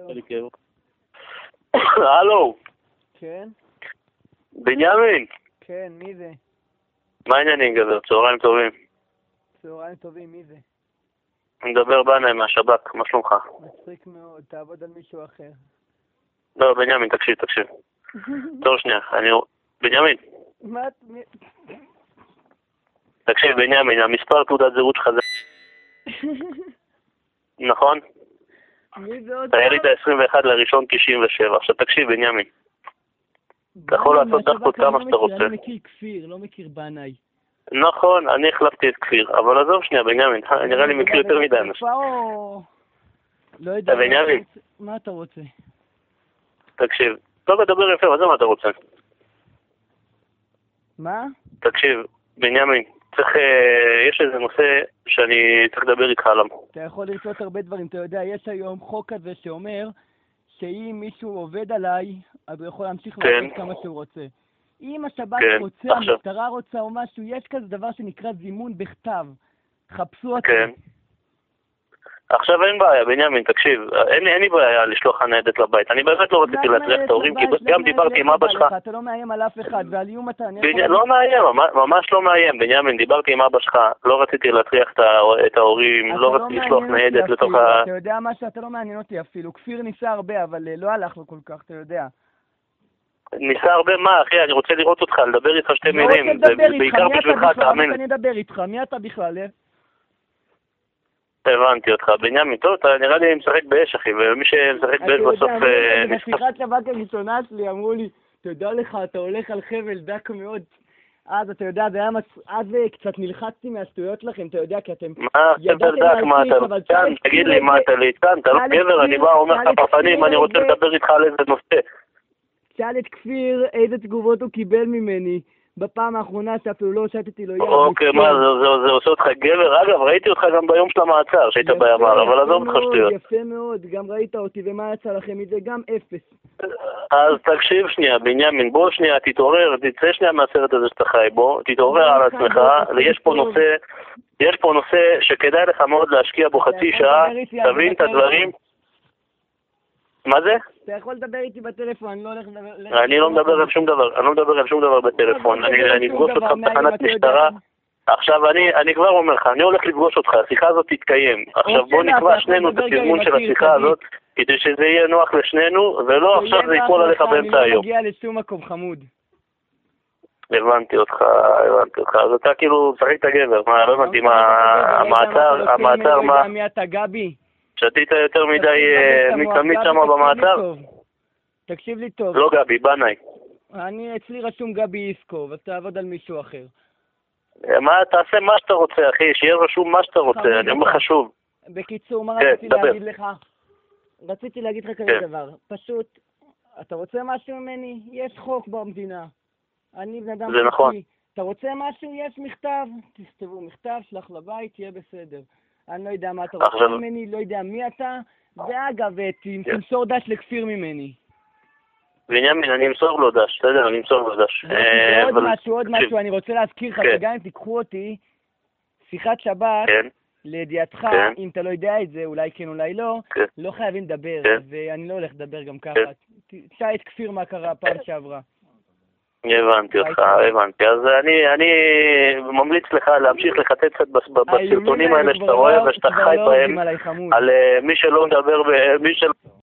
הלו. כן? בנימין. כן, מי זה? מה העניינים גבר? צהריים טובים. צהריים טובים, מי זה? אני מדבר בנאי מהשב"כ, מה שלומך? מצחיק מאוד, תעבוד על מישהו אחר. לא, בנימין, תקשיב. תור שנייה, בנימין. מה? תקשיב, בנימין, המספר תעודת זהות שלך זה... נכון? מי זה עוד? אתה יליד ה-21 לראשון 97. עכשיו תקשיב, בנימין. אתה יכול לעשות דחקות כמה שאתה רוצה. אני לא מכיר כפיר, לא מכיר בנאי. נכון, אני החלפתי את כפיר, אבל עזוב שנייה, בנימין, נראה לי מכיר יותר מדי אנשים. לא יודע, בנימין. מה אתה רוצה? תקשיב, לא מדבר יפה, מה זה מה אתה רוצה? מה? תקשיב, בנימין, יש איזה נושא שאני צריך לדבר איתך עליו. אתה יכול לרצות הרבה דברים, אתה יודע, יש היום חוק כזה שאומר שאם מישהו עובד עליי, אז הוא יכול להמשיך לעשות כמה שהוא רוצה. אם השב"כ רוצה, המשטרה רוצה או משהו, יש כזה דבר שנקרא זימון בכתב. חפשו אותי. כן. עכשיו אין בעיה, בנימין, תקשיב, אין לי בעיה לשלוח הניידת לבית. אני באמת לא רציתי להטריח את ההורים, כי גם דיברתי עם אבא שלך. אתה לא מאיים על אף אחד, ועל איום אתה... לא מאיים, ממש לא מאיים, בנימין, דיברתי עם אבא שלך, לא רציתי להטריח את ההורים, לא רציתי לשלוח ניידת לתוך ה... אתה יודע מה שאתה לא מעניין אותי אפילו, כפיר ניסה הרבה, אבל לא הלך לו כל כך, אתה יודע. ניסה הרבה מה, אחי, אני רוצה לראות אותך, לדבר איתך שתי מילים, זה בעיקר בשבילך, תאמין. אני אדבר איתך, מי אתה בכלל? הבנתי אותך, בנימין, טוב, אתה נראה לי משחק באש, אחי, ומי שמשחק באש בסוף... בשיחת שבת הראשונה שלי אמרו לי, תדע לך, אתה הולך על חבל דק מאוד. אז אתה יודע, אז קצת נלחצתי מהשטויות לכם, אתה יודע, כי אתם... מה, ספר דק, מה אתה ליצן? תגיד לי, מה אתה ליצן? אתה לא גבר, אני בא, אומר לך בפנים, אני רוצה לדבר איתך על איזה נושא. שאל את כפיר איזה תגובות הוא קיבל ממני בפעם האחרונה שאפילו לא שתתי לו יד. אוקיי, מה, זה עושה אותך גבר? אגב, ראיתי אותך גם ביום של המעצר, שהיית בימ"ר, אבל עזוב אותך שטויות. יפה מאוד, גם ראית אותי, ומה יצא לכם מזה? גם אפס. אז תקשיב שנייה, בנימין, בוא שנייה, תתעורר, תצא שנייה מהסרט הזה שאתה חי בו, תתעורר על עצמך, ויש פה נושא שכדאי לך מאוד להשקיע בו חצי שעה, תבין את הדברים. מה זה? אתה יכול לדבר איתי בטלפון, אני לא הולך לדבר... אני לא מדבר על שום דבר בטלפון, אני אפגוש אותך בתחנת משטרה. עכשיו אני כבר אומר לך, אני הולך לפגוש אותך, השיחה הזאת תתקיים. עכשיו בוא נקבע שנינו את התזמון של השיחה הזאת, כדי שזה יהיה נוח לשנינו, ולא עכשיו זה ייפול עליך באמצע היום. אני לא מגיע לשום מקום חמוד. הבנתי אותך, אז אתה כאילו צריך את הגבר, מה, לא הבנתי מה, המעצר מה? מי אתה, גבי? שתית יותר מדי מתמיד שם במעצר? תקשיב לי טוב. לא גבי, בנאי. אצלי רשום גבי איסקוב, אז תעבוד על מישהו אחר. מה, תעשה מה שאתה רוצה, אחי, שיהיה רשום מה שאתה רוצה, אני אומר לך שוב. בקיצור, מה רציתי להגיד לך? רציתי להגיד לך כזה דבר, פשוט, אתה רוצה משהו ממני? יש חוק במדינה. אני בן אדם... זה נכון. אתה רוצה משהו? יש מכתב, תכתבו מכתב, שלח לבית, יהיה בסדר. אני לא יודע מה אתה רוצה ממני, לא יודע מי אתה, ואגב, תמסור דש לכפיר ממני. בנימין, אני אמסור לו דש, בסדר, אני אמסור לו דש. עוד משהו, אני רוצה להזכיר לך, שגם אם תיקחו אותי, שיחת שבת, לידיעתך, אם אתה לא יודע את זה, אולי כן, אולי לא, לא חייבים לדבר, ואני לא הולך לדבר גם ככה. תשאל את כפיר מה קרה הפעם שעברה. הבנתי אותך, הבנתי. אז אני ממליץ לך להמשיך לחטט קצת בסרטונים האלה שאתה רואה ושאתה חי בהם, על מי שלא מדבר,